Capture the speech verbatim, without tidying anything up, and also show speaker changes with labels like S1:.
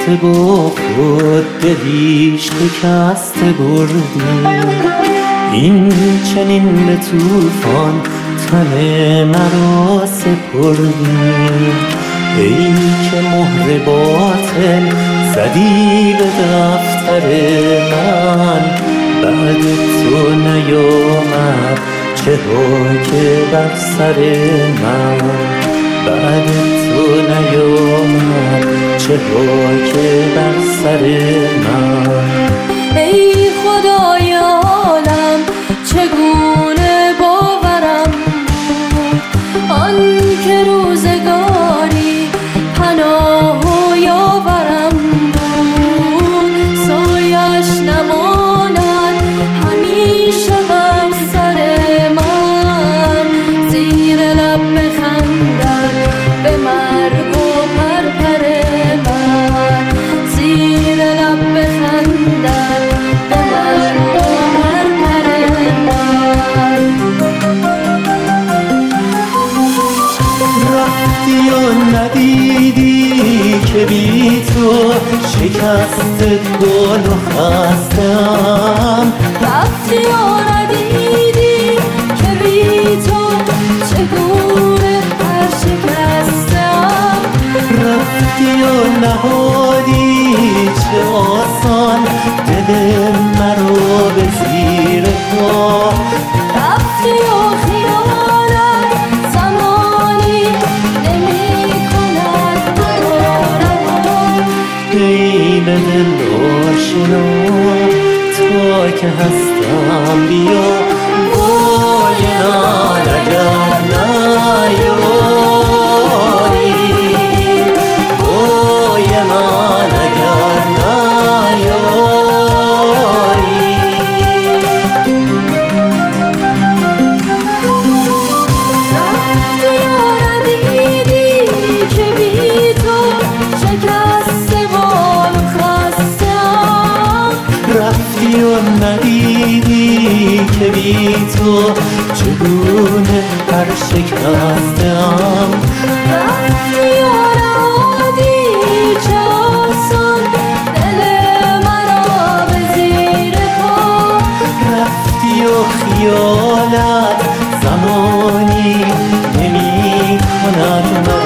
S1: رفته با خود دلی شکسته بردی. این چنین به طوفان تن مرا سپردی. ای که مهر باطل زدی به دفتر من، بعد تو نیامد چه ها که بر سر من. بعد تو نیامد چه ها که بر سر من.
S2: ای خدای عالم چگونه باورم بود آن که روزگاری پناه و یاورم بود. سایش نماند همیشه بر سر من، زیر لب بخندد به مرگ و پرپر من. زیر لب بخندد به مرگ و پرپر من.
S1: رفتی و ندیدی که بی تو شکست دل و خستم.
S2: رفتی و ندیدی که بی تو چگونه پر شکستم.
S1: رفتی و نهادی چه آسان دل مرا به زیر پا.
S2: رفتی و خیالت زمانی نمی کند دوباره.
S1: ای به دل آشنا تا که هستم بیا. وای من اگر نیایی، وای من اگر نیایی.
S2: رفتی و ندیدی که بی تو شکسته بال و خستم.
S1: رفتی و ندیدی که بی تو چگونه پر شکستم.
S2: رفتی و نهادی چه آسان دل مرا به زیر پا.
S1: رفتی و خیالت زمانی نمی کند